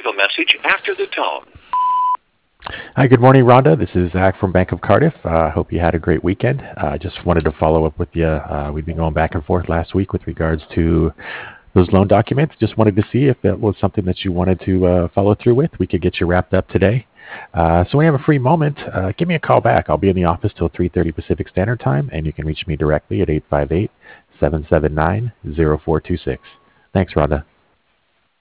leave a message after the tone. Hi, good morning, Rhonda. This is Zach from Bank of Cardiff. Hope you had a great weekend. Just wanted to follow up with you. We've been going back and forth last week with regards to those loan documents. Just wanted to see if that was something that you wanted to follow through with. We could get you wrapped up today. So when you have a free moment, give me a call back. I'll be in the office till 3:30 Pacific Standard Time, and you can reach me directly at 858-779-0426. Thanks, Rhonda.